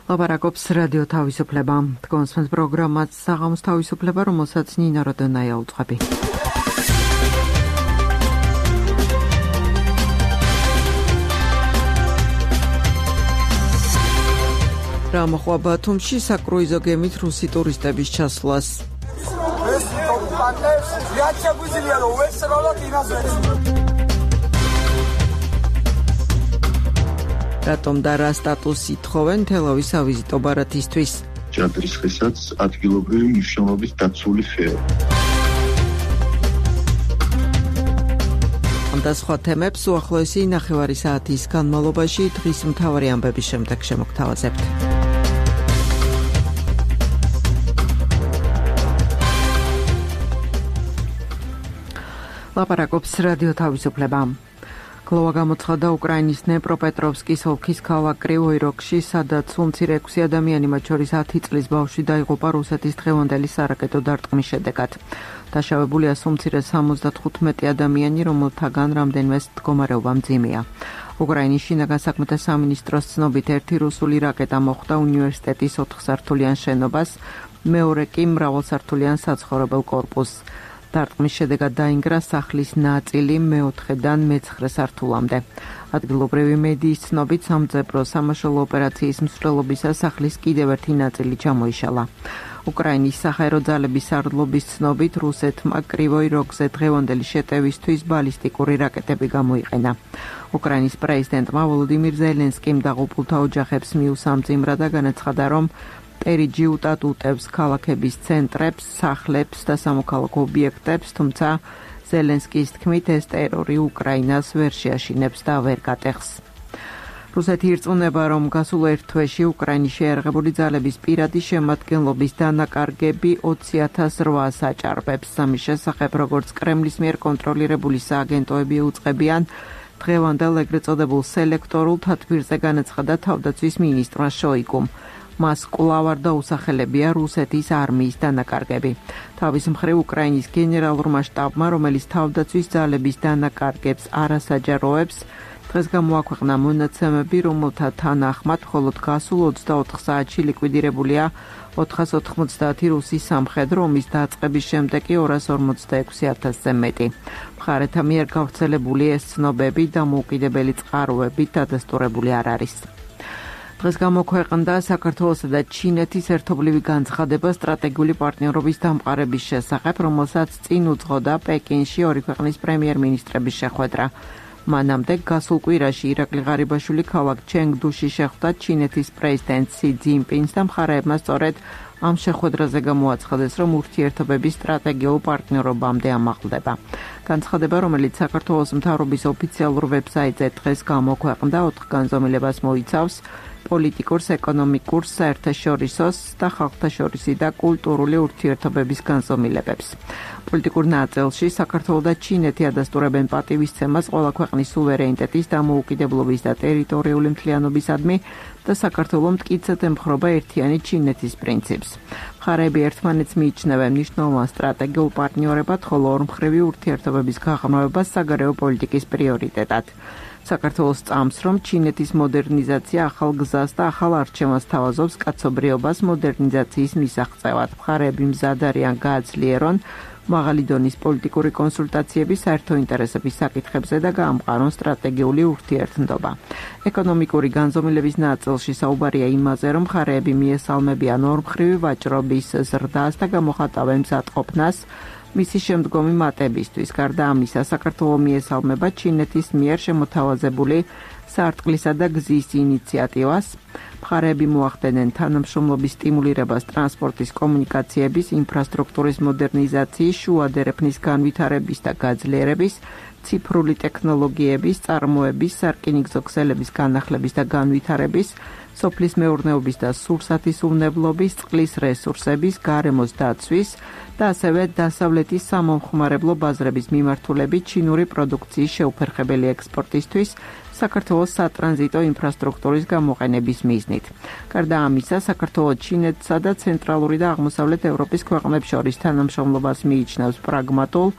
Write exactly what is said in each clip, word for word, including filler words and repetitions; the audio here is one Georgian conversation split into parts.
ლაპარაკობს რადიო თავისუფლება. თქვენს პროგრამას საღამოს თავისუფლება, რომელსაც ნინა როდონაია უძღვები. რა მოხდა ბათუმში საკრუიზო გემით რუსი ტურისტების ჩასვლას? რატომ და რა სტატუსი თხოვენ თელავის ავიზიტო ბარათისთვის? ჯადრისხესაც ადგილობრივი მნიშვნელობის დაცული ხეო. ამ და სხვა თემებს უახლოესი ნახევარი საათის განმავლობაში დღის მთავარი ამბების შემდეგ შემოგთავაზებთ. ლაპარაკობს რადიო თავისუფლება. გლოვა გამოცხადდა უკრაინის დნეპროპეტროვსკის ოლქის ქალაქ კრივოი როგში, სადაც უმცირე ექვსი ადამიანი, მათ შორის ათი წლის ბავშვი დაიღუპა რუსეთის დღევანდელი სარაკეტო დარტყმის შედეგად. დაშავებულია უმცირე სამოცდათხუთმეტი ადამიანი, რომელთაგან რამდენიმეს მდგომარეობა მძიმეა. უკრაინის შინაგან საქმეთა სამინისტროს ცნობით ერთი რუსული რაკეტა მოხვდა უნივერსიტეტის ოთხსართულიან შენობას, მეორე კი მრავალსართულიან საცხოვრებელ კორპუსს. დარტყმის შედეგად დაინგრა სახლის ნაწილი მეოთხედან მეცხრე სართულამდე. ადგილობრივი მედიის ცნობით სამძებრო სამაშველო ოპერაციის მსვლელობისას სახლის კიდევ ერთი ნაწილი ჩამოიშალა. უკრაინის საჰაერო ძალების სარდლობის ცნობით რუსეთმა კრივოი როგზე დღევანდელი შეტევისთვის ბალისტიკური რაკეტები გამოიყენა. უკრაინის პრეზიდენტმა ვოლოდიმირ ზელენსკიმ დაღუპულთა ოჯახებს მიუსამძიმრა და განაცხადა, რომ პერიჯიუტად უტევს ქალაქების ცენტრებს, სახლებს და სამოქალაქო ობიექტებს, თუმცა ზელენსკის თქმით ეს ტერორი უკრაინას ვერ შეაშინებს და ვერ გატეხს. რუსეთი ირწმუნება, რომ გასულ ერთ თვეში უკრაინის შეიარაღებული ძალების პირადი შემადგენლობის დანაკარგები ოცი ათას რვაას აჭარბებს. ამის შესახებ, როგორც კრემლის მიერ კონტროლირებული სააგენტოები უწყებიან, დღევანდელ ეგრეთ წოდებულ სელექტორულ თათბირზე განაცხადა თავდაცვის მინისტრმა შოიგუმ. მას კვლავ არ დაუსახელებია რუსეთის არმიის დანაკარგები. თავის მხრივ უკრაინის გენერალურმა შტაბმა, რომელიც თავდაცვის ძალების დანაკარგებს არ ასაჯაროებს, დღეს გამოაქვეყნა მონაცემები, რომელთა თანახმად მხოლოდ გასულ ოცდაოთხ საათში ლიკვიდირებულია ოთხას ოთხმოცდაათი რუსის სამხედრო ომის დაწყების შემდეგ კი ორას ორმოცდაექვსი ათასზე მეტი. მხარეთა მიერ გავრცელებული ეს ცნობები დამოუკიდებელი წყაროებით დადასტურებული არ არის. დღეს გამოქვეყნდა საქართველოსა და ჩინეთის ერთობლივი განცხადება სტრატეგიული პარტნიორობის დამყარების შესახებ, რომელსაც წინ უძღოდა პეკინში ორი ქვეყნის პრემიერ-მინისტრების შეხვედრა. მანამდე გასულ კვირაში ირაკლი ღარიბაშვილი ქალაქ ჩენგდუში შეხვდა ჩინეთის პრეზიდენტ სი ძინპინს და მხარეებმა სწორედ ამ შეხვედრაზე გამოაცხადეს, რომ ურთიერთობების სტრატეგიულ პარტნიორობამდე ამაღლდება. განცხადება, რომელიც საქართველოს მთავრობის ოფიციალურ ვებსაიტზე დღეს გამოქვეყნდა, ოთხ განზომილებას მოიცავს: პოლიტიკურს, ეკონომიკურს, საერთაშორისოს და ხალხთაშორისი და კულტურული ურთიერთობების განზომილებებს. პოლიტიკურ ნაწილში საქართველო და ჩინეთი ადასტურებენ პატივისცემას ყველა ქვეყნის სუვერენიტეტის, დამოუკიდებლობის და ტერიტორიული მთლიანობისადმი და საქართველო მტკიცედ ემხრობა ერთიანი ჩინეთის პრინციპს. მხარეები ერთმანეთს მიიჩნევენ მნიშვნელოვან სტრატეგიულ პარტნიორებად, ხოლო ორმხრივი ურთიერთობების გაღრმავება საგარეო პოლიტიკის პრიორიტეტად. საქართველოს წამს, რომ ჩინეთის მოდერნიზაცია ახალ გზას და ახალ არჩევანს თავაზობს კაცობრიობას მოდერნიზაციის მისაღწევად. მხარეები მზად არიან გააძლიერონ მაღალი დონის პოლიტიკური კონსულტაციები საერთო ინტერესების საკითხებზე და გაამყარონ სტრატეგიული ურთიერთნდობა. ეკონომიკური განზომილების ნაწილში საუბარია იმაზე, რომ მხარეები მიესალმებიან ორმხრივი ვაჭრობის ზრდას და გამოხატავენ მზადყოფნას მისი შემდგომი მატებისთვის. გარდა ამისა, საქართველო მიესალმება ჩინეთის მიერ შემოთავაზებული სარტყლისა და გზის ინიციატივას. მხარეები მოახდენენ თანამშრომლობის სტიმულირებას ტრანსპორტის, კომუნიკაციების, ინფრასტრუქტურის მოდერნიზაციის, შუადერეფნის განვითარების და გაძლიერების, ციფრული ტექნოლოგიების, წარმოების, სარკინიგზო ქსელების განახლების და განვითარების, სოფლის მეურნეობის და სურსათის უვნებლობის, წყლის რესურსების, გარემოს დაცვის და ასევე დასავლეთის სამომხმარებლო ბაზრების მიმართულებით ჩინური პროდუქციის შეუფერხებელი ექსპორტისთვის საქართველოს სატრანზიტო ინფრასტრუქტურის გამოყენების მიზნით. გარდა ამისა, საქართველო ჩინეთსა და ცენტრალური და აღმოსავლეთ ევროპის ქვეყნებს შორის თანამშრომლობას მიიჩნევს პრაგმატულ,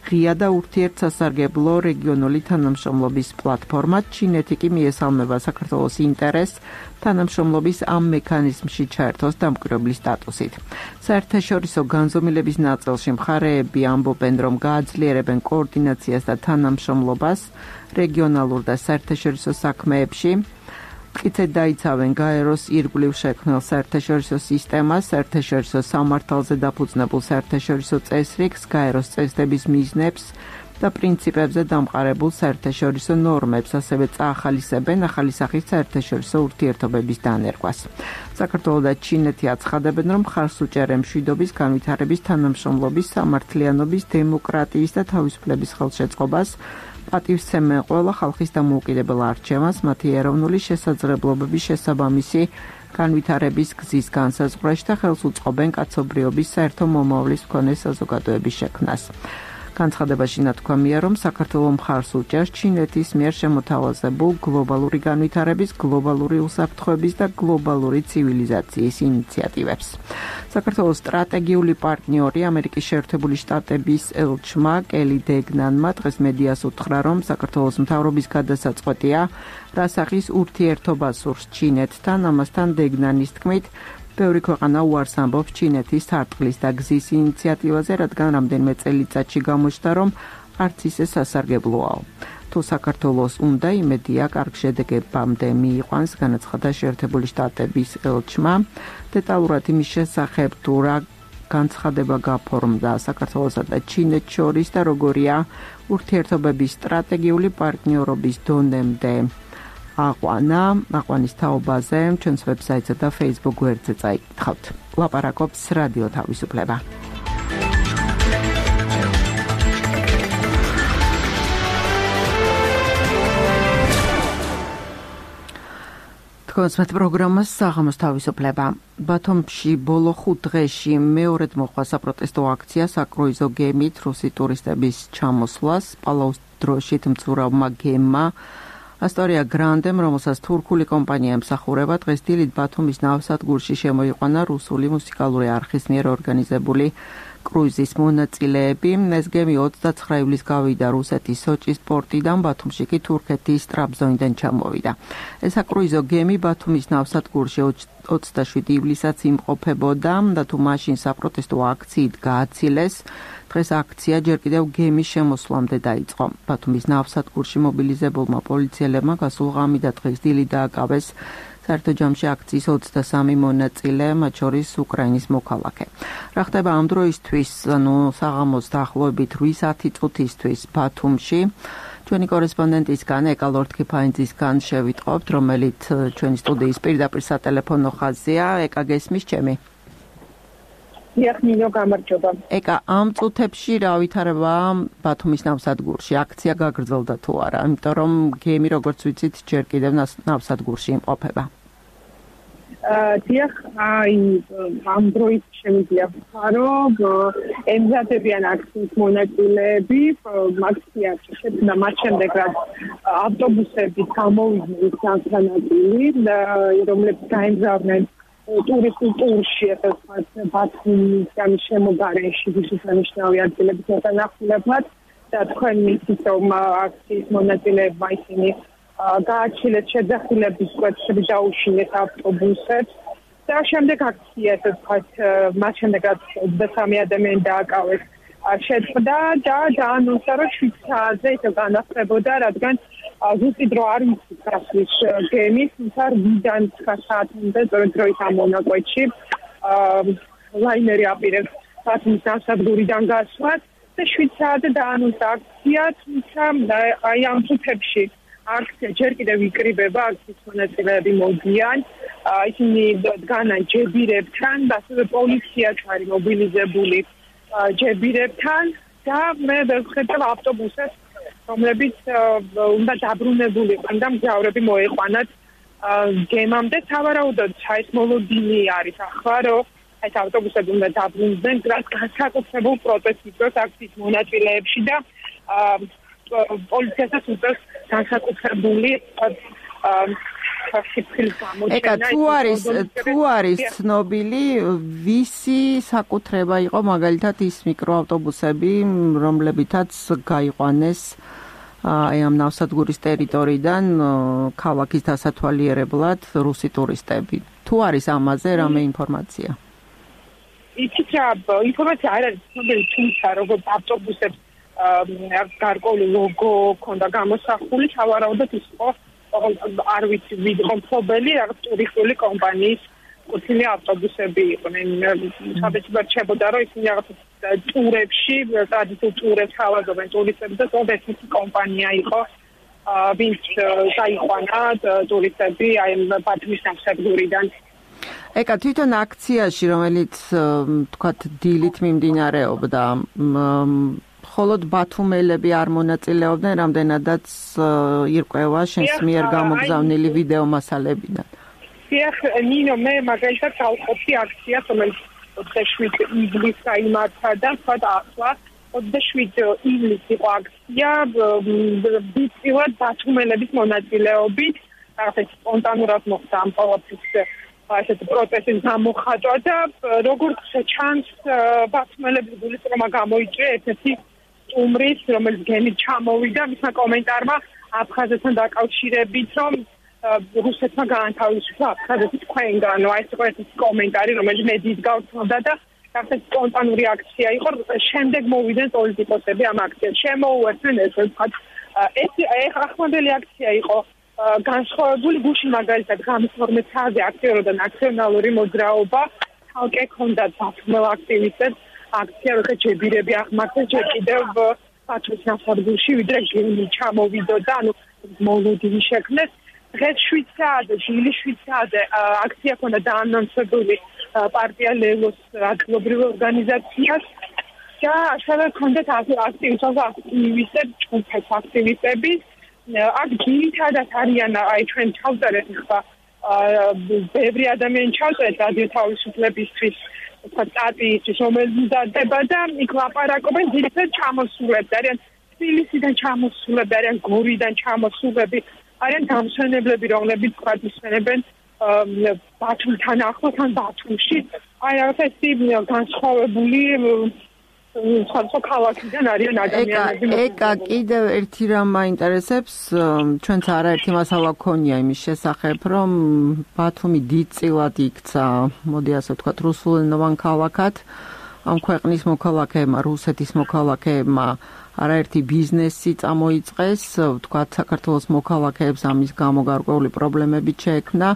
ღია და ურთიერთსასარგებლო რეგიონული თანამშრომლობის პლატფორმა. ჩინეთი კი მიესალმება საქართველოს ინტერესს თანამშრომლობის ამ მექანიზმში ჩაერთოს დამკვირვებლის სტატუსით. საერთაშორისო განზომილების ნაწილში მხარეები ამბობენ, რომ გააძლიერებენ კოორდინაციას და თანამშრომლობას რეგიონალურ და საერთაშორისო საქმეებში. მტკიცედ დაიცავენ გაეროს ირგვლივ შექმნილ საერთაშორისო სისტემას, საერთაშორისო სამართალზე დაფუძნებულ საერთაშორისო წესრიგს, გაეროს წესდების მიზნებს და პრინციპებზე დამყარებულ საერთაშორისო ნორმებს, ასევე წაახალისებენ ახალი სახის საერთაშორისო ურთიერთობების დანერგვას. საქართველო და ჩინეთი აცხადებენ, რომ მხარს უჭერენ მშვიდობის, განვითარების, თანამშრომლობის, სამართლიანობის, დემოკრატიის და თავისუფლების ხელშეწყობას, პატივსცემენ ყველა ხალხის დამოუკიდებელ არჩევანს, მათი ეროვნული შესაძლებლობების შესაბამისი განვითარების გზის განსაზღვრაში და ხელს უწყობენ კაცობრიობის საერთო მომავლის მქონე საზოგადოების შექმნას. განცხადებაში ნათქვამია, რომ საქართველო მხარს უჭერს ჩინეთის მიერ შემოთავაზებულ გლობალური განვითარების, გლობალური უსაფრთხოების და გლობალური ცივილიზაციის ინიციატივებს. საქართველოს სტრატეგიული პარტნიორი ამერიკის შეერთებული შტატების ელჩმა კელი დეგნანმა დღეს მედიას უთხრა, რომ საქართველოს მთავრობის გადასაწყვეტია რა სახის ურთიერთობა სურს ჩინეთთან. ამასთან დეგნანის თქმით, ბევრი ქვეყანა უარს ამბობს ჩინეთის სარტყლის და გზის ინიციატივაზე, რადგან რამდენიმე წელიწადში გამოჩნდა, რომ არც ისე სასარგებლოაო. თუ საქართველოს უნდა, იმედია კარგ შედეგებამდე მიიყვანს, განაცხადა შეერთებული შტატების ელჩმა. დეტალურად იმის შესახებ, თუ რა განცხადება გაფორმდა საქართველოსა და ჩინეთს შორის და როგორია ურთიერთობების სტრატეგიული პარტნიორობის დონემდე აყვანა, აყვანის თაობაზე ჩვენს ვებსაიტსა და Facebook გვერდზე წაიკითხავთ. ლაპარაკობს რადიო თავისუფლება. თქვენს პროგრამას საღამოს თავისუფლება. ბათუმში ბოლო ხუთ დღეში მეორედ მოხდა საპროტესტო აქცია საკრუიზო გემით რუსი ტურისტების ჩამოსვლას. პალაუს დროშით მცურავმა გემმა ასტორია გრანდემ, რომელსაც თურქული კომპანია ემსახურება, დღეს დილით ბათუმის ნავსადგურში შემოიყვანა რუსული მუსიკალური არხის მიერ ორგანიზებული კრუიზის მონაწილეები. ეს გემი ოცდაცხრა ივლისს გავიდა რუსეთის სოჭის პორტიდან, ბათუმში კი თურქეთის ტრაბზონიდან ჩამოვიდა. ეს საკრუიზო გემი ბათუმის ნავსადგურში ოცდაშვიდი ივლისსაც იმყოფებოდა და თუ მაშინ საპროტესტო აქციით გააცილეს, დღეს აქცია ჯერ კიდევ გემის შემოსვლამდე დაიწყო. ბათუმის ნავსადგურში მობილიზებულმა პოლიციელებმა გასულ ღამით და დღეს დილით დააკავეს საერთო ჯამში აქციის ოცდასამი მონაწილე, მათ შორის უკრაინის მოქალაქე. რა ხდება ამ დროისთვის, ანუ საღამოს დაახლოებით რვით ათი წუთისთვის ბათუმში? ჩვენი კორესპონდენტისგან ეკა ლორდ-კიფაინძისგან შევიტყობთ, რომელიც ჩვენი სტუდიის პირდაპირ სატელეფონო ხაზია. ეკა, გესმის ჩემი? იახმინო გამარჯობა. ეკა, ამ წუთებში რა ვითარება ბათუმის ნავსადგურში? აქცია გაგრძელდა თუ არა? იმიტომ რომ გემი, როგორც ვიცით, ჯერ კიდევ ნავსადგურში იმყოფება. დიახ, აი ამ დროით შემიძლია ვთქვა, ემზადებიან აქციის მონაწილეები, აქცია შედგა მათ შემდეგ, რაც ავტობუსები გამოვიდნენ განსანათლი, რომლებიც გაემგზავრნენ ტურისტულ ტურში, ასე ვთქვათ, ბათუმისგან შემოგარენში ვისუსანიშნავი ადგილების მოსანახულებლად და თქვენ მისით, რომ აქციის მონაწილეებმა ისინი გააჩილეს შეძახილების კვეთები დაუშინეს ავტობუსებს და შემდეგ აქცია, ასე ვთქვათ, მათ შემდეგ რაც ოცდასამი ადამიანი დააკავეს, შეწყდა და დაანონსა, რომ შვიდ საათზე ისე განახლდებოდა, რადგან ზუსტი დრო არ მისის გასვლის გემის, თუმცა რვიდან ცხრა საათამდე სწორედ დროით ამ მონაკვეთში ლაინერი აპირებს ბათუმის ნავსადგურიდან გასვლას და შვიდ საათზე დაანონსა აქცია, თუმცა აი ამ წუთებში აქცია ჯერ კიდევ იკრიბება, აქციის მონაწილეები მოდიან, ისინი დგანან ჯებირებთან და ასევე პოლიციაც არის მობილიზებული ჯებირებთან და მე ვხედავ ავტობუსებს, რომლებიც უნდა დაბრუნებულიყო და მგზავრები მოეყვანათ გემამდე. სავარაუდოდ საერთმოლოდინი არის ახლა, რომ ეს ავტობუსები უნდა დაბრუნდნენ, რაც განსაკუთრებულ პროტესტს იწვევს აქციის მონაწილეებში და პოლიციასაც უწევს განსაკუთრებული სიფრთხილის გამოჩენა. ეკა თუ არის თუ არის ცნობილი ვისი საკუთრება იყო მაგალითად ის მიკროავტობუსები, რომლებითაც გაიყვანეს აი ამ ნავსადგურის ტერიტორიიდან ქალაქის დასათვალიერებლად რუსი ტურისტები. თუ არის ამაზე რამე ინფორმაცია? იცით რა, ინფორმაცია არ არის ცნობილი, თუმცა როგორც ავტობუსებს გარკვეული ლოგო ქონდა გამოსახული, სავარაუდოდ ის იყო არ ვიცი ვიდრე მფლობელი რაღაც ტურისტული კომპანიის კუთვნილი ავტობუსები იყვნენ. საბეჭდად რჩებოდა, რომ ისინი რაღაც ტურებში, ტრადიციულ ტურებს ხავარდებენ ტურისტებს და თუმცა ეს კომპანია იყო, ვინც დაიყვანა ტურისტები აი ბათუმის ნავსადგურიდან. ეკა თვითონ აქციაში, რომელიც თქვათ დილით მიმდინარეობდა, მხოლოდ ბათუმელები არ მონაწილეობდნენ, რამდენადაც ირკვევა შენს მიერ გამოგზავნილი ვიდეო მასალებიდან. დიახ, ნინო, მე მაგალითად გავყოფი აქციას, რომელიც ოცდაშვიდი ივლისს გაიმართა და სხვა ახლა ოცდაშვიდი ივლისს იყო აქცია ბიჭივად ბათუმელების მონაწილეობით, რაღაც სპონტანურად მოხდა ამ ყოველთვის ასეთი პროტესტის გამოხატვა და როგორც ჩანს ბათუმელების გულისწყრომა გამოიწვია ერთ-ერთი სტუმრის, რომელიც გემით ჩამოვიდა, მისმა კომენტარმა აფხაზეთთან დაკავშირებით, რომ რუსეთმა გაანთავისუფლა აფხაზეთი თქვენგანო. აი ეს იყო ერთი კომენტარი, რომელიც მედიის გავრცელდა და რაღაც სპონტანური აქცია იყო. შემდეგ მოვიდნენ პოლიტიკოსები ამ აქციას. შემოუერთდნენ ეს ვთქვათ, ეს ახლანდელი აქცია იყო განსხვავებული გუში მაგალითად გამოსორმე ცაზე აქტიურობდა ნაციონალური მოძრაობა, თალკე ჰქონდათ ბათუმელ აქტივისტებს აქცია, რომ ჯებირები აღმართეს ჯერ კიდევ ბათუმის ნავსადგურში, ვიდრე გემი ჩამოვიდოდა, ანუ მოლოდინი შექმნეს. დღეს შვიდ საათზე, დილის შვიდ საათზე აქცია ჰქონდა დაანონსებული პარტია ლელოს ადგილობრივ ორგანიზაციას და ასევე ჰქონდათ აქტივისტები, ჯგუფის აქტივისტები. აქ ძირითადად არიან აი ჩვენ ჩავწერეთ ხა ბევრი ადამიანი ჩავწერეთ რადიო თავისუფლებისთვის სტატიისთვის, რომელიც მზადდება და იქ ლაპარაკობენ ძირითადად ჩამოსულებს, არიან თბილისიდან ჩამოსულები, არიან გორიდან ჩამოსულები, არიან დამსვენებლები, რომლებიც თქვა ისვენებენ ბათუმთან ახლოს ან ბათუმში. აი რაღაც ეს განსხვავებული სხვა ქალაქიდან არიან ადამიანები. ეკა კიდევ ერთი რამ მაინტერესებს, ჩვენც არაერთი მასალა გქონია იმის შესახებ, რომ ბათუმი დიდწილად იქცა, მოდი ასე ვთქვათ, რუსულენოვან ქალაქად. ამ ქვეყნის მოქალაქეებმა, რუსეთის მოქალაქეებმა არაერთი ბიზნესი წამოიწყეს, ვთქვათ, საქართველოს მოქალაქეებს ამის გამო გარკვეული პრობლემები შეექმნა.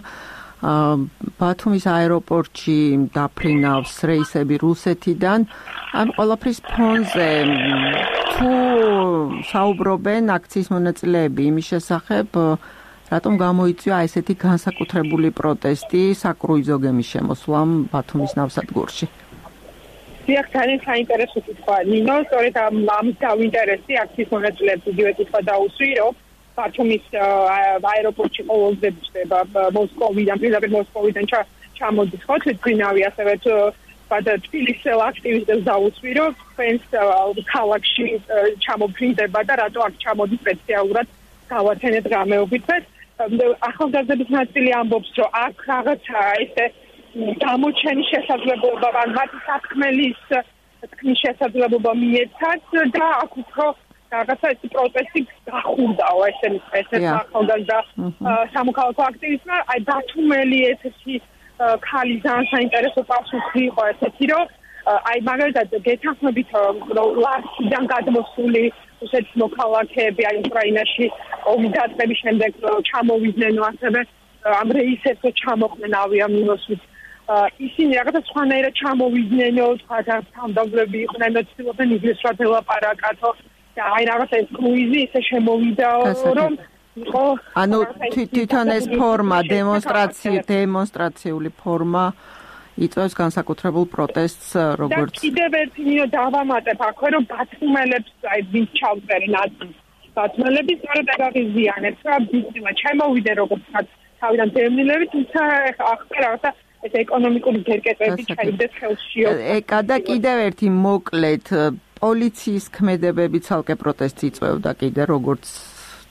ბათუმის აეროპორტში დაფრინავს რეისები რუსეთიდან. ამ ყველაფრის ფონზე თუ საუბრობენ აქციის მონაწილეები იმის შესახებ, რატომ გამოიწვია ესეთი განსაკუთრებული პროტესტი საკრუიზო გემის შემოსვლამ ბათუმის ნავსადგურში? დიახ, ძალიან საინტერესო კითხვა, ნინო, სწორედ ამის დავინტერესი აქციის მონაწილეებს იგივე კითხვა დაუსვი, რომ ბათუმის აეროპორტში ყოველდღე ხდება მოსკოვიდან, პირდაპირ მოსკოვიდან ჩამოდის ხო თვითმფრინავი, ასევე თბილისელ აქტივისტებს დაუსვი, რომ თქვენს ქალაქში ჩამოფრინდება და რატო აქ ჩამოდის სპეციალურად გავათენეთ გამეობით. ახალგაზრდების ნაწილი ამბობს, რომ აქ რაღაცა ესე გამოჩენის შესაძლებლობა, ან მათი საფრთხმელის თქმის შესაძლებლობა მიეცათ და აქ უფრო რაღაცა ეს პროტესტი გახურდაო, ესე ესე ახალგაზრდა სამოქალაქო აქტივისტმა, აი ბათუმელი ესეთი ქალი ძალიან საინტერესო პასუხი იყო ესეთი, რომ აი მაგალითად გეთანხმებით ლარსიდან გადმოსული რუსეთის მოქალაქეები აი უკრაინაში ომის დაწყების შემდეგ ჩამოვიდნენ, ასევე ამ რეისებს ჩამოყვნენ ავიამილოსით. ისინი რაღაცა სხვანაირად ჩამოვიდნენო, თქვა თავდამსხმელები იყვნენ, ცდილობდნენ ინგლისურად ელაპარაკათო და აი რაღაცა ეს კრუიზი ისე შემოვიდაო, რომ ანუ თვითონ ეს ფორმა, დემონსტრაცია, დემონსტრაციული ფორმა იწვევს განსაკუთრებულ პროტესტს, როგორც და კიდევ ერთი მინო დავამატებ აქვე, რომ ბათუმელებს აი ვინც ჩავწერენ ადგილს. ბათუმელები სწორედ აღიზიანებს, რომ ბიზნესმა ჩამოვიდნენ როგორც თავიდან დევნილები, თუმცა ახლა რაღაცა ეს ეკონომიკური გერკეტები ჩაიგდეს ხელში. ეკა და კიდევ ერთი მოკლედ პოლიციის ქმედებები ცალკე პროტესტს იწვევდა კიდე როგორც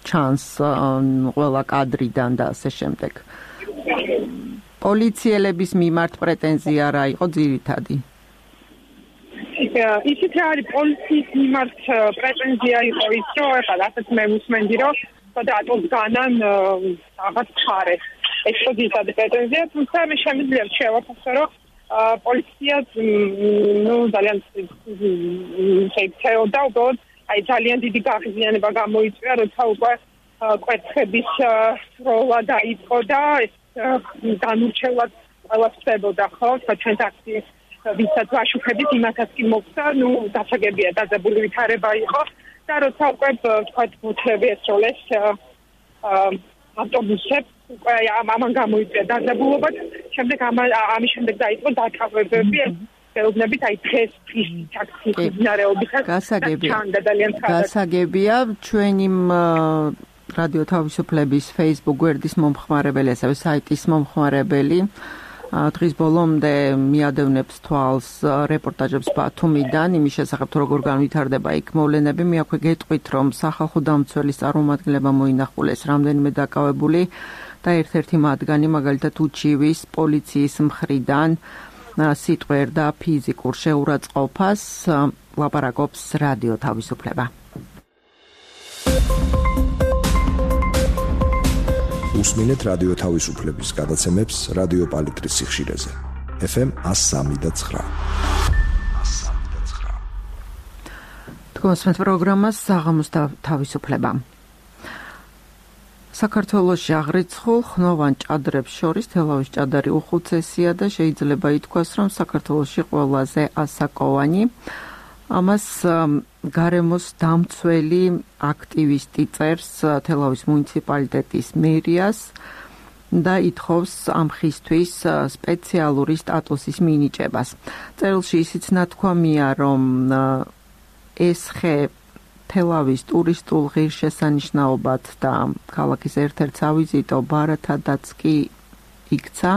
ჩანს ყველა კადრიდან და ასე შემდეგ. პოლიციელების მიმართ პრეტენზია რა იყო ძირითადი? ისიც არის პოლიციის მიმართ პრეტენზია იყო ის, რომ ახლა რასაც მე ვუსმენდი, რომ რატოს განან რაღაც ხარეს. ეს იყო ძირითადი პრეტენზია, თუმცა მე შემიძლია შევაფასო, რომ პოლიცია ნუ ძალიან შეიცეოდა, უბრალოდ აი ძალიან დიდი გაღიზიანება გამოიწვია, როცა უკვე კვერცხების სროლა დაიწყო და ეს განურჩევლად ყველა ხდებოდა, ხო? ჩვენ ტაქსი ვისაც ვაშუქებით, იმათაც კი მოხდა, ნუ დასაგებია დაძაბული ვითარება იყო და როცა უკვე თქვა მოთრები ესროლეს ავტობუსებს, უკვე ამან გამოიწვია დაძაბულობა, შემდეგ ამის შემდეგ დაიწყო დაკავებები, ეუბნებით აი დღეს ის ტაქსის მდინარეობისას ჩანდა ძალიან ხალხი. გასაგებია ჩვენი რადიო თავისუფლების Facebook გვერდის მომხმარებელი, ასევე საიტის მომხმარებელი დღის ბოლომდე მიადევნებს თვალს რეპორტაჟებს ბათუმიდან იმის შესახებ, როგორ განვითარდება იქ მოვლენები. მე აქვე გეტყვით, რომ სახალხო დამცველის წარმომადგენლებმა მოინახულეს რამდენიმე დაკავებული და ერთ-ერთი მათგანი მაგალითად უჩივის პოლიციის მხრიდან სიტყვიერ და ფიზიკურ შეურაცხყოფას ლაპარაკობს რადიო თავისუფლება. უსმინეთ რადიო თავისუფლების გადაცემებს რადიო პალიტრის სიხშირეზე. ეფ ემ one oh three და nine. თქვენს პროგრამას საღამოს თავისუფლება. საქართველოში აღრიცხულ ხნოვან ჭადრებს შორის თელავის ჭადარი უხუცესია და შეიძლება ითქვას, რომ საქართველოში ყველაზე ასაკოვანი. ამას გარემოს დამცველი აქტივისტი წერს თელავის მუნიციპალიტეტის მერიას და ითხოვს ამ ხისთვის სპეციალური სტატუსის მინიჭებას. წერილში ისიც ნათქვამია, რომ ეს ხე თელავის ტურისტულ ღირსშესანიშნაობად და ქალაქის ერთ-ერთ სავიზიტო ბარათადაც კი იქცა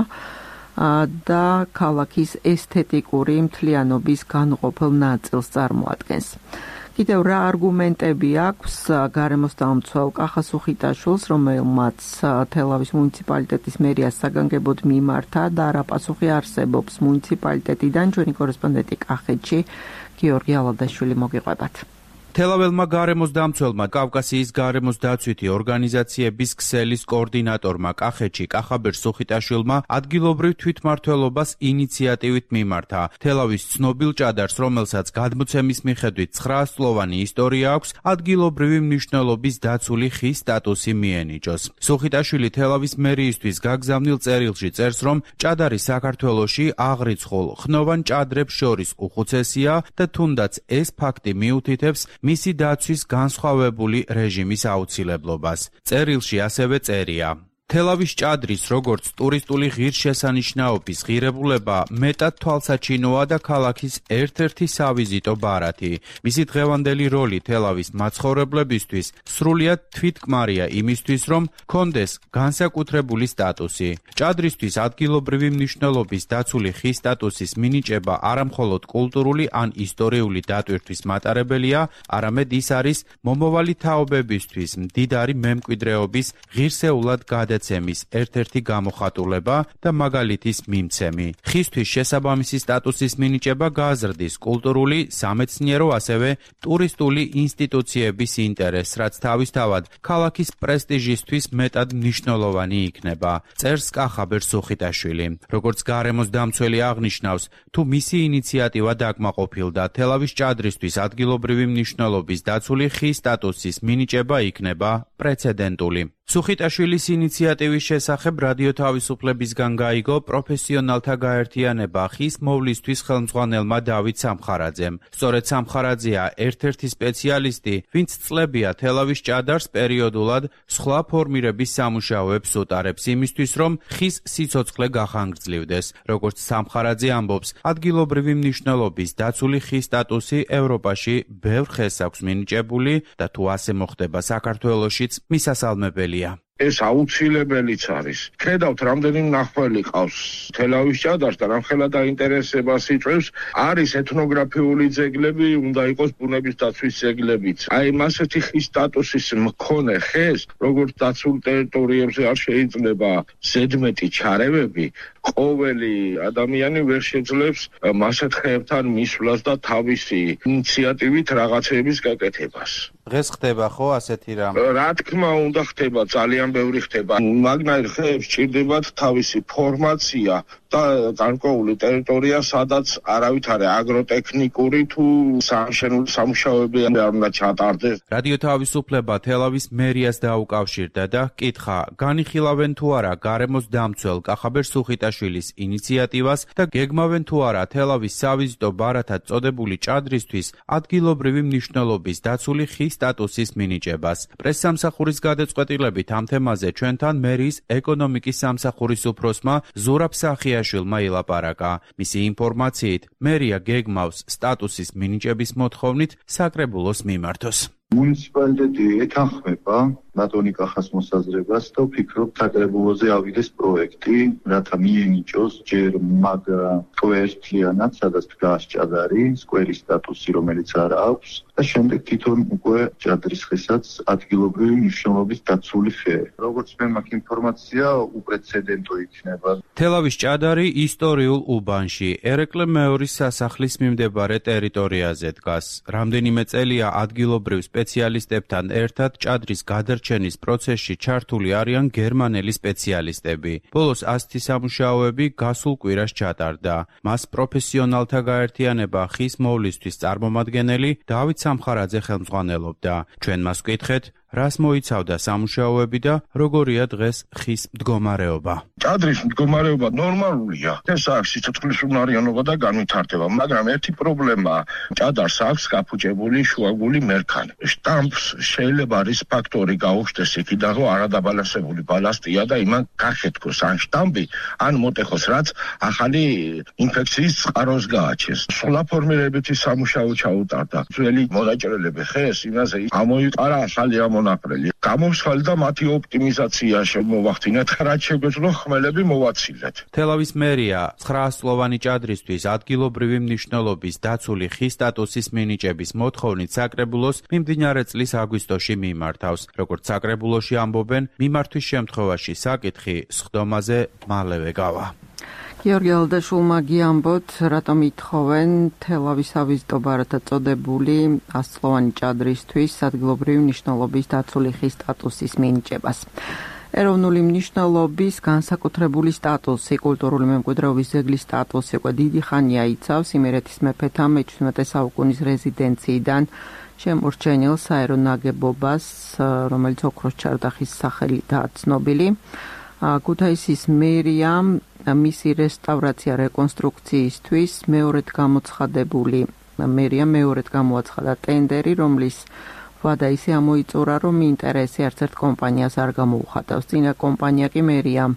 და ქალაქის ესთეტიკური მთლიანობის განუყოფელ ნაწილს წარმოადგენს. კიდევ რა არგუმენტები აქვს გარემოს დამცველ კახა სუხიტაშვილს, რომელმაც თელავის მუნიციპალიტეტის მერიას საგანგებოდ მიმართა და რა პასუხი არსებობს მუნიციპალიტეტიდან, ჩვენი კორესპონდენტი კახეთში გიორგი ალადაშვილი მოგიყვებათ. თელაველმა გარემოს დამცველმა კავკასიის გარემოს დაცვითი ორგანიზაციების ქსელის კოორდინატორმა კახეთში კახაბერ სუხიტაშვილმა ადგილობრივ თვითმმართველობას ინიციატივით მიმართა. თელავის ცნობილ ჭადარს, რომელსაც გადმოცემის მიხედვით ცხრაასწლოვანი ისტორია აქვს, ადგილობრივი მნიშვნელობის დაცული ხის სტატუსი მიენიჭოს. სუხიტაშვილი თელავის მერიისთვის გაგზავნილ წერილში წერს, რომ ჭადარი საქართველოში აღრიცხულ ხნოვან ჭადრებს შორის უხუცესია და თუნდაც ეს ფაქტი მიუთითებს მისი დაცვის განსხვავებული რეჟიმის აუცილებლობას. წერილში ასევე წერია: თელავის ჭადრის როგორც ტურისტული ღირსშესანიშნაობის ღირებულება მეტად თვალსაჩინოა და ქალაქის ერთ-ერთი სავიზიტო ბარათი. მისი დღევანდელი როლი თელავის მაცხოვრებლებისთვის სრულიად თვითკმარია იმისთვის, რომ ჰქონდეს განსაკუთრებული სტატუსი. ჭადრისთვის ადგილობრივი მნიშვნელობის დაცული ხის სტატუსის მინიჭება არამხოლოდ კულტურული ან ისტორიული დატვირთვის მატარებელია, არამედ ის არის მომავალი თაობებისთვის მდიდარი მემკვიდრეობის ღირსეულად გადა გადაცემის ერთ-ერთი გამოხატულება და მაგალითის მიმცემი. ხისთვის შესაბამისი სტატუსის მინიჭება გააზრდის კულტურული, სამეცნიერო, ასევე ტურისტული ინსტიტუციების ინტერესს, რაც თავისთავად ქალაქის პრესტიჟისთვის მეტად მნიშვნელოვანი იქნება. წერს კახაბერ სუხიტაშვილი. როგორც გარემოს დამცველი აღნიშნავს, თუ მისი ინიციატივა დაკმაყოფილდა, თელავის ჭადრისთვის ადგილობრივი მნიშვნელობის დაცული ხის სტატუსის მინიჭება იქნება პრეცედენტული. სუხიტაშვილის ინიციატივის შესახებ რადიო თავისუფლებისგან გაიგო პროფესიონალთა გაერთიანება ხის მოვლისთვის ხელმძღვანელმა დავით სამხარაძემ. სწორედ სამხარაძეა ერთ-ერთი სპეციალისტი, ვინც წლებია თელავის ჭადარს პერიოდულად სხვა ფორმირების სამუშაოებს უტარებს იმისთვის, რომ ხის სიცოცხლე გახანგრძლივდეს. როგორც სამხარაძე ამბობს, ადგილობრივი მნიშვნელობის დაცული ხის სტატუსი ევროპაში ბევრ ხეს აქვს მინიჭებული და თუ ასე მოხდება საქართველოშიც მისასალმებელია. ეს აუცილებელიც არის. ხედავთ, რამდენი მნახველი ყავს თელავის ჭადარს და რამხელა დაინტერესებას იწვევს, არის ეთნოგრაფიული ძეგლები, უნდა იყოს ბუნების დაცვის ძეგლებიც. აი მასეთი ხის სტატუსის მქონე ხეს, როგორც დაცულ ტერიტორიებზე არ შეიძლება ზედმეტი ჩარევები, ყოველი ადამიანი ვერ შეძლებს მასეთ ხეებთან მისვლას და თავისი ინიციატივით რაღაცების გაკეთებას. დღეს ხდება ხო ასეთი რამ? რა თქმა უნდა ხდება, ძალიან ბევრი ხდება. მაგნაირ ხეებს ჭირდებათ თავისი ფორმაცია და განკოული ტერიტორია, სადაც არავით არის აგროტექნიკური თუ სამშენებლო სამუშაოები არ უნდა ჩატარდეს. რადიო თავისუფლება თელავის მერიას დაუკავშირდა და კითხა, განიხილავენ თუ არა გარემოს დამცველ კახაბერ სუხიტაშვილის ინიციატივას და გეგმავენ თუ არა თელავის სავიზიტო ბარათად წოდებული ჭადრისთვის ადგილობრივი მნიშვნელობის დაცული ხის სტატუსის მინიჭებას. პრესსამსახურის გადაწყვეტილებით ამ თემაზე ჩვენთან მერიის ეკონომიკის სამსახურის უფროსმა ზურაბ სახიაშვილმა ილაპარაკა. მისი ინფორმაციით, მერია გეგმავს სტატუსის მინიჭების მოთხოვნით საკრებულოს მიმართოს. მუნიციპალიტეტი ეთანხმება ნატონი კახას მოსაზრებას და ვფიქრობ, საკრებულოზე ავიდეს პროექტი, რათა მიენიჭოს ჯერ მაგ კვერთხლიანად, სადაც დგას ჭადარი, სკვერის სტატუსი, რომელიც არ აქვს, და შემდეგ თვითონ უკვე ჭადრის ხესაც ადგილობრივი მნიშვნელობის დაცული ხე. როგორც მე მაქვს ინფორმაცია, უპრეცედენტო იქნება. თელავის ჭადარი ისტორიულ უბანში, ერეკლე მეორის სასახლის მიმდებარე ტერიტორიაზე დგას. რამდენიმე წელია ადგილობრივ სპეციალისტებთან ერთად ჭადრის გადარჩენის პროცესში ჩართული არიან გერმანელი სპეციალისტები. ბოლოს ასეთი სამუშაოები გასულ კვირას ჩატარდა. მას პროფესიონალთა გაერთიანება ხის მოვლისთვის წარმომადგენელი დავით სამხარაძე ხელმძღვანელობდა. ჩვენ მას ვკითხეთ, რას მოიცავდა სამუშაოები და როგორია დღეს ხის მდგომარეობა. ჭადრის მდგომარეობა ნორმალურია. ეს აქვს სიცოცხლის უნარიანობა და განვითარდება, მაგრამ ერთი პრობლემაა. ჭადარს აქვს გაფუჭებული შუაგული მერქანი. შტამპს შეიძლება არის ფაქტორი გაუხდეს იქიდან, რომ არადაბალანსებული ბალასტია და იმან გახეთქოს ან შტამპი, ან მოტეხოს, რაც ახალი ინფექციის წყაროს გააჩენს. სულაფორმირებითი სამუშაო ჩაუტარდა. ძველი მონაჭრელები ხეს იმაზე ამოიყარა ახალი მონაპრელი. გამოსხალ და მათი ოპტიმიზაცია შემოვახდინეთ, რაც შეგვეძლო ხმელები მოვაცილეთ. თელავის მერია ცხრაასწლოვანი ჭადრისთვის ადგილობრივი მნიშვნელობის დაცული ხის სტატუსის მინიჭების მოთხოვნით საკრებულოს მიმდინარე წლის აგვისტოში მიმართავს. როგორც საკრებულოში ამბობენ, მიმართვის შემთხვევაში საკითხი სხდომაზე მალევე გავა. გიორგი ალდაშულმა გიამბოთ, რატომ ითხოვენ თელავის სავიზიტო ბარათად წოდებული ასწლოვანი ჭადრისთვის ადგილობრივი მნიშვნელობის დაცული ხის სტატუსის მინიჭებას. ეროვნული მნიშვნელობის განსაკუთრებული სტატუსი, კულტურული მემკვიდრეობის ძეგლის სტატუსი უკვე დიდი ხანია იცავს იმერეთის მეფეთა მეჩვიდმეტე საუკუნის რეზიდენციიდან შემორჩენილ საერო ნაგებობას, რომელიც ოქროს ჩარდახის სახელითაა ცნობილი. ქუთაისის მერიამ მისი რესტავრაცია რეკონსტრუქციისთვის მეორედ გამოცხადებული მერია მეორედ გამოაცხადა ტენდერი, რომლის ვადა ისე ამოიწურა, რომ ინტერესი არც ერთ კომპანიას არ გამოუხატავს. წინა კომპანია კი მერიამ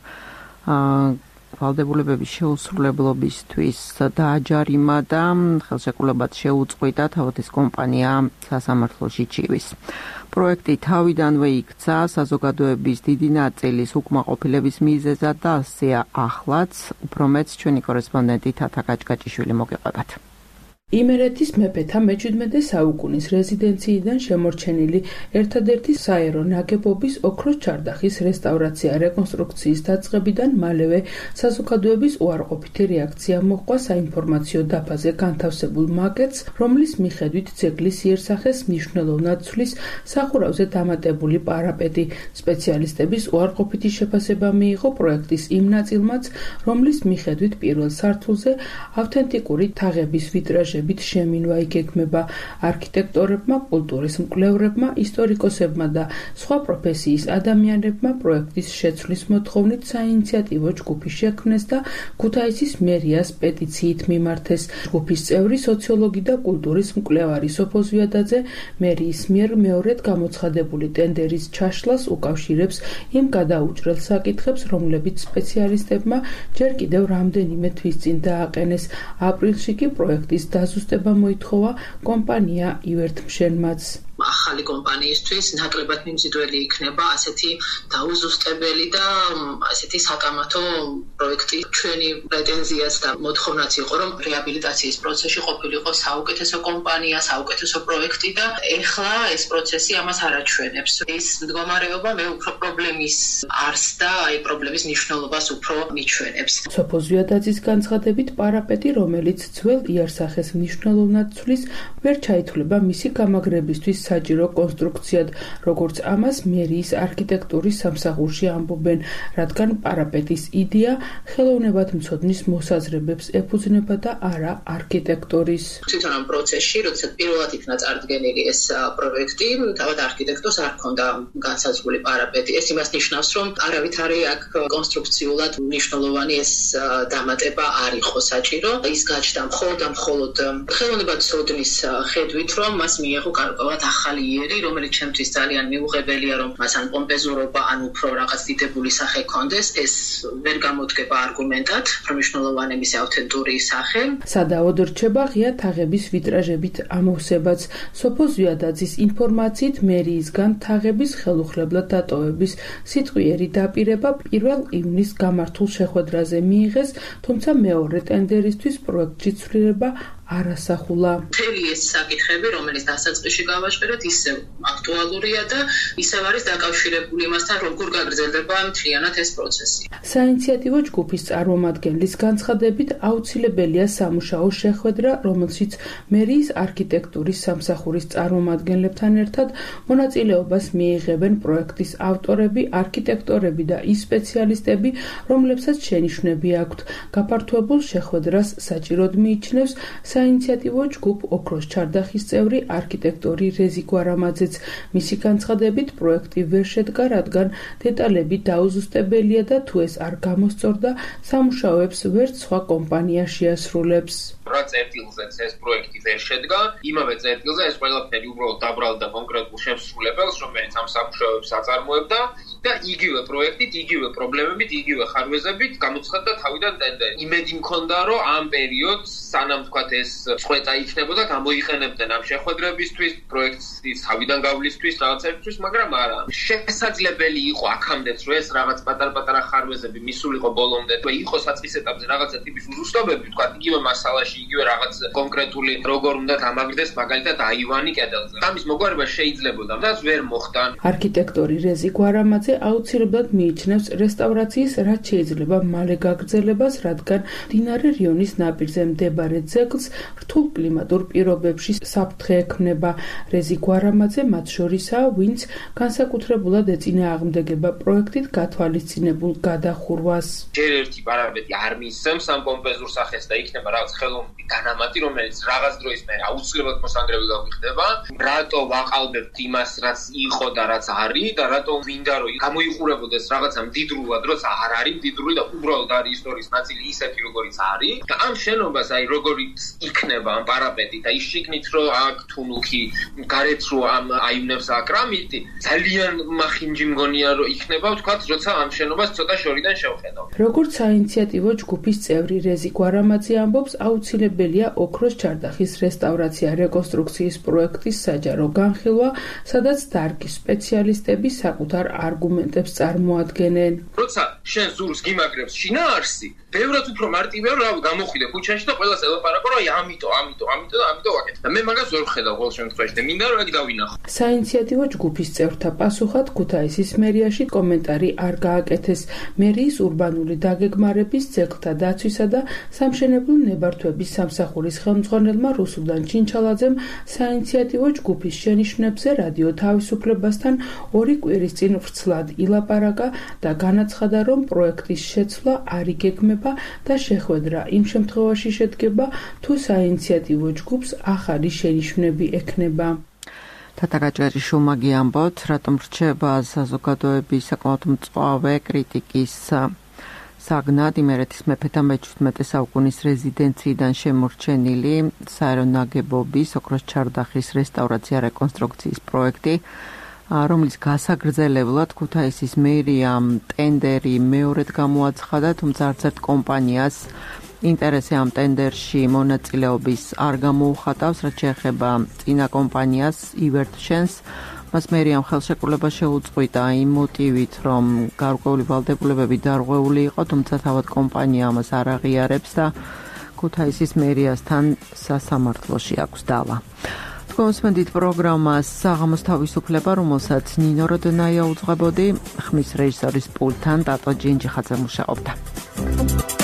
ვალდებულებების შეუსრულებლობისთვის დააჯარიმა და ხელშეკრულებად შეუწყვიტა, თავად ეს კომპანია სასამართლოში ჩივის. პროექტი თავიდანვე იქცა საზოგადოების დიდი ნაწილის უკმაყოფილების მიზეზად და ასეა ახლაც, უფრო მეც ჩვენი კორესპონდენტი თათა კაჭკაჭიშვილი მოგეყვებათ. იმერეთის მეფეთა მეჩვიდმეტე საუკუნის რეზიდენციიდან შემორჩენილი ერთადერთი საერო ნაგებობის ოქროს ჩარდახის რესტავრაცია რეკონსტრუქციის დაწყებიდან მალევე საზოგადოების უარყოფითი რეაქცია მოჰყვა საინფორმაციო დაფაზე განთავსებულ მაკეტს, რომლის მიხედვით ძეგლის იერსახეს მნიშვნელოვნად ცვლის სახურავზე დამატებული პარაპეტი. სპეციალისტების უარყოფითი შეფასება მიიღო პროექტის იმ ნაწილმაც, რომლის მიხედვით პირველ სართულზე ავთენტიკური თაღების ვიტრაჟი შემინვა იგეგმება. არქიტექტორებმა, კულტურის მკვლევრებმა, ისტორიკოსებმა და სხვა პროფესიის ადამიანებმა პროექტის შეცვლის მოთხოვნით საინიციატივო ჯგუფი შექმნეს და ქუთაისის მერიას პეტიციით მიმართეს. ჯგუფის წევრი სოციოლოგი და კულტურის მკვლევარი სოფო ზვიადაძე მერიის მიერ მეორედ გამოცხადებული ტენდერის ჩაშლას უკავშირებს იმ გადაუჭრელ საკითხებს, რომლებიც სპეციალისტებმა ჯერ კიდევ რამდენიმე თვის წინ დააყენეს. აპრილში კი პროექტის დაზუსტება მოითხოვა კომპანია ივერთმშენმაც. ახალი კომპანიისთვის ნაკლებად მიმზიდველი იქნება ასეთი დაუზუსტებელი და ასეთი საკამათო პროექტი. ჩვენი პრეტენზიაც და მოთხოვნაც იყო, რომ რეაბილიტაციის პროცესში ყოფილიყო საუკეთესო კომპანია, საუკეთესო პროექტი და ეხლა ეს პროცესი ამას არ აჩვენებს. ეს მდგომარეობა მე უფრო პრობლემის არსს და აი პრობლემის მნიშვნელობას უფრო მიჩვენებს. სოფო ზვიადაძის განცხადებით, პარაპეტი, რომელიც ძველ იარსახეს მნიშვნელოვნად ცვლის, ვერ ჩაითვლება მისი გამაგრებისთვის საჭირო კონსტრუქციად, როგორც ამას მერიის არქიტექტურის სამსახურში ამბობენ, რადგან პარაპეტის იდეა ხელოვნებათმცოდნის მოსაზრებებს ეფუძნება და არა არქიტექტორის. თვითონ ამ პროცესში, როდესაც პირველად იქნა წარდგენილი ეს პროექტი, თავად არქიტექტორს არ ჰქონდა განსაზღვრული პარაპეტი. ეს იმას ნიშნავს, რომ არავითარი აქ კონსტრუქციულად მნიშვნელოვანი ეს დამატება არ იყო საჭირო. ის გაჩნდა მხოლოდ და მხოლოდ ხელოვნებათმცოდნის ხედვით, რომ მას მიიღო გარკვეულად ახალი იერი, რომელიც ჩემთვის ძალიან მიუღებელია, რომ მას ან პომპეზურობა, ან უფრო რაღაც დიდებული სახე ჰქონდეს. ეს ვერ გამოდგება არგუმენტად, რომ მნიშვნელოვანი მისი ავთენტური სახე. სადაოდ რჩება ღია თაღების ვიტრაჟებით ამოვსებაც. სოფო ზვიადაძის ინფორმაციით, მერიისგან თაღების ხელუხლებლად დატოვების სიტყვიერი დაპირება პირველ ივნისს გამართულ შეხვედრაზე მიიღეს, თუმცა მეორე ტენდერისთვის პროექტში ცვლილება არასახულა. მთელი ეს საკითხები, რომელიც დასაწყისში გავაჟღერეთ, ისევ აქტუალურია და ისევ არის დაკავშირებული იმასთან, როგორ გაგრძელდება მთლიანად ეს პროცესი. საინიციატივო ჯგუფის წარმომადგენლის განცხადებით, აუცილებელია სამუშაო შეხვედრა, რომელშიც მერიის არქიტექტურის სამსახურის წარმომადგენლებთან ერთად მონაწილეობას მიიღებენ პროექტის ავტორები, არქიტექტორები და ის სპეციალისტები, რომლებსაც შენიშვნები აქვთ. გაფართოებულ შეხვედრას საჭიროდ მიიჩნევს საინიციატივო ჯგუფ ოქროს ჩარდახის წევრი არქიტექტორი რეზი გვარამაძეც. მისი განცხადებით, პროექტი ვერ შედგა, რადგან დეტალები დაუზუსტებელია და თუ ეს არ გამოსწორდა, სამუშაოებს ვერც სხვა კომპანია შეასრულებს. რა წერტილზეც ეს პროექტი ვერ შედგა, იმავე წერტილზე ეს ყველაფერი უბრალოდ დაბრალდა კონკრეტულ შემსრულებელს, რომელიც ამ სამუშაოებს აწარმოებდა და იგივე პროექტით, იგივე პრობლემებით, იგივე ხარვეზებით გამოცხადდა თავიდან ტენდერი. იმედი მქონდა, რომ ამ პერიოდს, სანამ თქვათ ეს წვეთა იქნებოდა, გამოიყენებდნენ ამ შეხვედრებისთვის, პროექტის თავიდან გავლისთვის, რაღაცებისთვის, მაგრამ არა. შესაძლებელი იყო აქამდეც, რომ ეს რაღაც პატარ-პატარა ხარვეზები მისულიყო ბოლომდე, თუ იყო საწყის ეტაპზე რაღაცა ტიპის უზუსტობები, თქვათ იგივე მასალაში, იგივე რაღაც კონკრეტული როგორ უნდა დამაგრდეს, მაგალითად აივანი კედელზე. ამის მოგვარება შეიძლებოდა, და ვერ მოხდა. არქიტექტორი რეზი გვარამაძე აუცილებლად მიიჩნევს რესტავრაციის რაც შეიძლება მალე გაგრძელებას, რადგან მდინარე რიონის ნაპირზე მდებარე ძეგლს რთულ კლიმატურ პირობებში საფრთხე ექმნება. რეზი გვარამაძე მათ შორისაა, ვინც განსაკუთრებულად ეწინააღმდეგება პროექტით გათვალისწინებულ გადახურვას. ჯერ ერთი პარაპეტი არ მისცემს ამ პომპეზურ სახეს და იქნება რაღაც ხელოვნური დანამატი, რომელიც რაღაც დროის მერე აუცილებლად მოსანგრები გაგვიხდება. რატო ვაყალბებთ იმას, რაც იყო და რაც არის და რატო მინდა რომ გამოიყურებოდეს რაღაცა მდიდრულად, როცა არ არის მდიდრული და უბრალოდ არის ისტორიის ნაწილი ისეთი, როგორიც არის. და ამ შენობას აი როგორიც იქნება ამ პარაპეტი და ის შიგნით რომ აქ თუნუქი, გარეთ რომ ამ აივნებს აკრამიტი, ძალიან მახინჯი მგონია რომ იქნება, ვთქვათ, როცა ამ შენობას ცოტა შორიდან შევხედავ. როგორც საინიციატივო ჯგუფის წევრი რეზი გვარამაძე ამბობს, აუცილებელია ოქროს ჩარდახის რესტავრაცია რეკონსტრუქციის პროექტის საჯარო განხილვა, სადაც დარგის სპეციალისტები საკუთარ არგუმენტებს წარმოადგენენ. როცა შენ ზურს გიმაგრებს შინაარსი, ბევრად უფრო მარტივია რომ გამოხვიდე ქუჩაში და ყველას ელაპარაკო რომ აი ამიტომ, ამიტომ, ამიტომ და ამიტომ ვაკეთე. და მე მაგას ვერ ვხედავ ყოველ შემთხვევაში და მინდა რომ ეგ დავინახო. საინიციატივო ჯგუფის წევრთა პასუხად ქუთაისის მერიაში კომენტარი არ გააკეთეს. მერიის ურბანული დაგეგმარების, ძეგლთა დაცვისა და სამშენებლო ნებართვების სამსახურის ხელმძღვანელმა რუსუდან ჩინჩალაძემ საინიციატივო ჯგუფის შენიშვნებზე რადიო თავისუფლებასთან ორი კვირის წინ ვრცლად ილაპარაკა და განაცხადა, რომ პროექტის შეცვლა არ იგეგმება და შეხვედრა იმ შემთხვევაში შედგება, თუ საინიციატივო ჯგუფს ახალი შენიშვნები ექნება. თათაგაჭერი შუმაგი ამბობთ, რატომ რჩება საზოგადოების საკმაოდ მწვავე კრიტიკის საგნად იმერეთის მეფეთა მეჩვიდმეტე საუკუნის რეზიდენციიდან შემორჩენილი საერო ნაგებობის ოქროს ჩარდახის რესტავრაცია რეკონსტრუქციის პროექტი, რომლის გასაგრძელებლად ქუთაისის მერიამ ტენდერი მეორედ გამოაცხადა, თუმცა არც ერთ კომპანიას ინტერესი ამ ტენდერში მონაწილეობის არ გამოუხატავს, რაც შეეხება წინა კომპანიას ივერტშენს. მას მერია ხელშეკრულება შეუწყვიტა იმ მოტივით, რომ გარკვეული ვალდებულებები დარღვეული იყო, თუმცა თავად კომპანია ამას არ აღიარებს და ქუთაისის მერიასთან სასამართლოში აქვს დავა. Თქვენსმენდით პროგრამას საღამოს თავისუფლება, რომელსაც ნინო როდნაია უძღვებოდი, ხმის რეჟისორის პულტთან დატო ჯინჯიხაძე მუშაობდა.